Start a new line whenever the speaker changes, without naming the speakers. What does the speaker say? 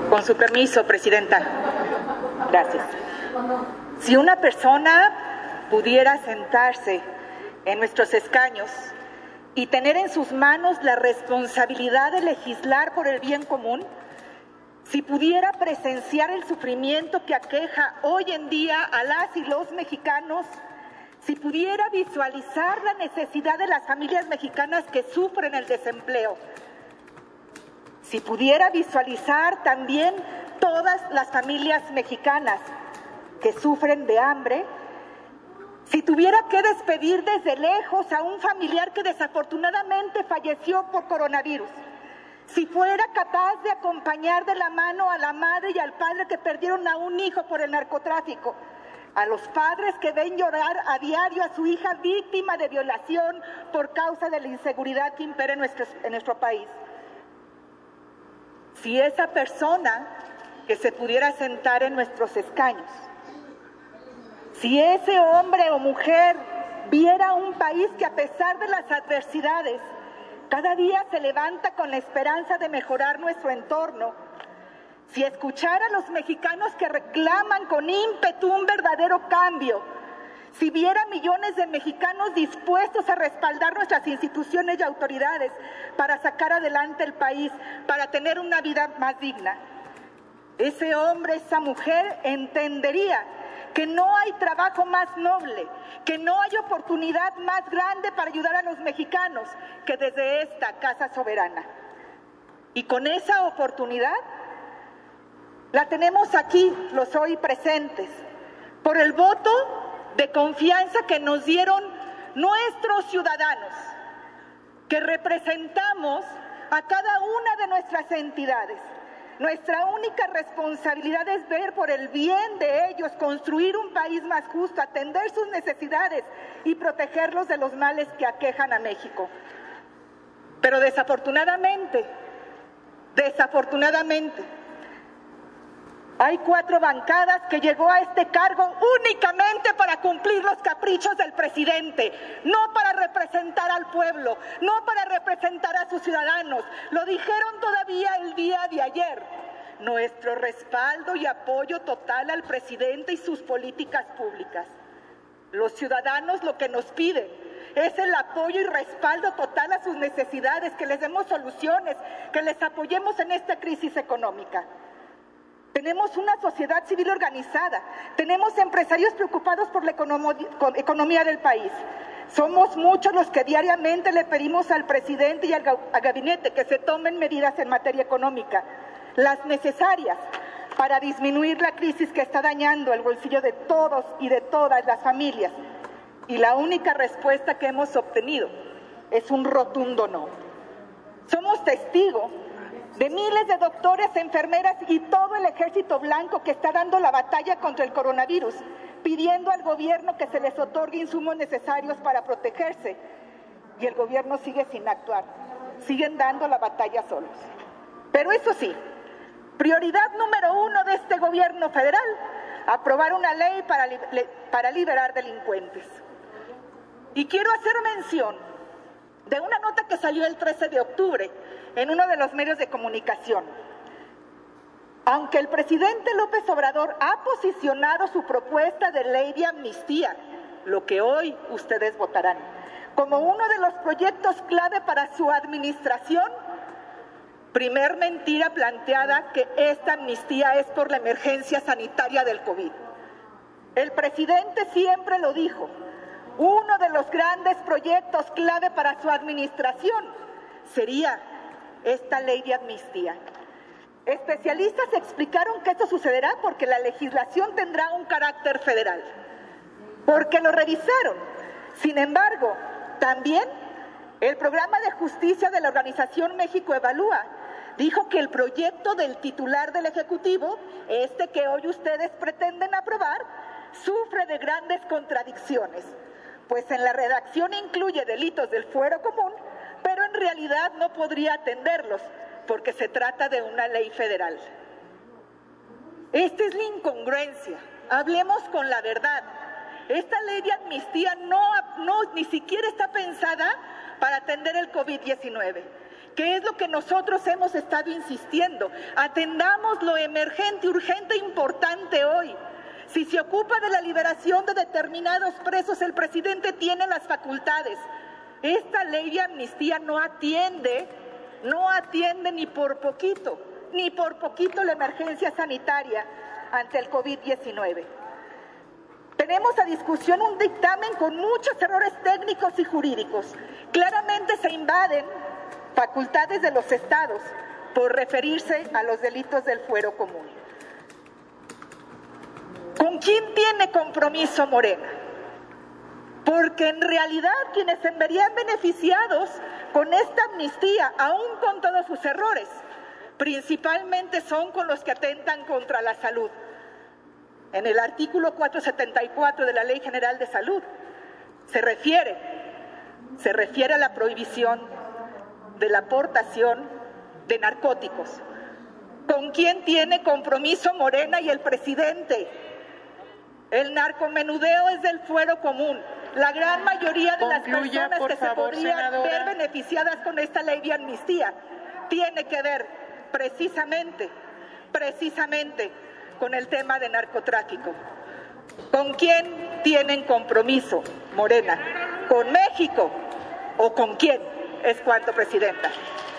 Con su permiso, Presidenta. Gracias. Si una persona pudiera sentarse en nuestros escaños y tener en sus manos la responsabilidad de legislar por el bien común, si pudiera presenciar el sufrimiento que aqueja hoy en día a las y los mexicanos, si pudiera visualizar la necesidad de las familias mexicanas que sufren el desempleo, si pudiera visualizar también todas las familias mexicanas que sufren de hambre, si tuviera que despedir desde lejos a un familiar que desafortunadamente falleció por coronavirus, si fuera capaz de acompañar de la mano a la madre y al padre que perdieron a un hijo por el narcotráfico, a los padres que ven llorar a diario a su hija víctima de violación por causa de la inseguridad que impera en nuestro país. Si esa persona que se pudiera sentar en nuestros escaños, si ese hombre o mujer viera un país que a pesar de las adversidades, cada día se levanta con la esperanza de mejorar nuestro entorno, si escuchara a los mexicanos que reclaman con ímpetu un verdadero cambio, si viera millones de mexicanos dispuestos a respaldar nuestras instituciones y autoridades para sacar adelante el país, para tener una vida más digna, ese hombre, esa mujer entendería que no hay trabajo más noble, que no hay oportunidad más grande para ayudar a los mexicanos que desde esta Casa Soberana. Y con esa oportunidad la tenemos aquí, los hoy presentes, por el voto de confianza que nos dieron nuestros ciudadanos, que representamos a cada una de nuestras entidades. Nuestra única responsabilidad es ver por el bien de ellos, construir un país más justo, atender sus necesidades y protegerlos de los males que aquejan a México. Pero desafortunadamente, hay 4 bancadas que llegó a este cargo únicamente para cumplir los caprichos del presidente, no para representar al pueblo, no para representar a sus ciudadanos. Lo dijeron todavía el día de ayer. Nuestro respaldo y apoyo total al presidente y sus políticas públicas. Los ciudadanos lo que nos piden es el apoyo y respaldo total a sus necesidades, que les demos soluciones, que les apoyemos en esta crisis económica. Tenemos una sociedad civil organizada, tenemos empresarios preocupados por la economía del país. Somos muchos los que diariamente le pedimos al presidente y al gabinete que se tomen medidas en materia económica, las necesarias para disminuir la crisis que está dañando el bolsillo de todos y de todas las familias. Y la única respuesta que hemos obtenido es un rotundo no. Somos testigos de miles de doctores, enfermeras y todo el ejército blanco que está dando la batalla contra el coronavirus, pidiendo al gobierno que se les otorgue insumos necesarios para protegerse. Y el gobierno sigue sin actuar, siguen dando la batalla solos. Pero eso sí, prioridad número 1 de este gobierno federal, aprobar una ley para liberar delincuentes. Y quiero hacer mención de una nota que salió el 13 de octubre en uno de los medios de comunicación. Aunque el presidente López Obrador ha posicionado su propuesta de ley de amnistía, lo que hoy ustedes votarán, como uno de los proyectos clave para su administración, primer mentira planteada que esta amnistía es por la emergencia sanitaria del COVID. El presidente siempre lo dijo, uno de los grandes proyectos clave para su administración sería esta ley de amnistía. Especialistas explicaron que esto sucederá porque la legislación tendrá un carácter federal, porque lo revisaron. Sin embargo, también el programa de justicia de la organización México Evalúa dijo que el proyecto del titular del Ejecutivo, este que hoy ustedes pretenden aprobar, sufre de grandes contradicciones, pues en la redacción incluye delitos del fuero común, pero en realidad no podría atenderlos, porque se trata de una ley federal. Esta es la incongruencia. Hablemos con la verdad. Esta ley de amnistía ni siquiera está pensada para atender el COVID-19. que es lo que nosotros hemos estado insistiendo. Atendamos lo emergente, urgente, importante hoy. Si se ocupa de la liberación de determinados presos, el presidente tiene las facultades. Esta ley de amnistía no atiende ni por poquito la emergencia sanitaria ante el COVID-19. Tenemos a discusión un dictamen con muchos errores técnicos y jurídicos. Claramente se invaden facultades de los estados por referirse a los delitos del fuero común. ¿Con quién tiene compromiso Morena? Porque en realidad quienes se verían beneficiados con esta amnistía, aún con todos sus errores, principalmente son con los que atentan contra la salud. En el artículo 474 de la Ley General de Salud se refiere a la prohibición de la aportación de narcóticos. ¿Con quién tiene compromiso Morena y el presidente? El narcomenudeo es del fuero común. La gran mayoría de las personas que se podrían ver beneficiadas con esta ley de amnistía tiene que ver precisamente con el tema de narcotráfico. ¿Con quién tienen compromiso Morena? ¿Con México o con quién? Es cuanto, Presidenta.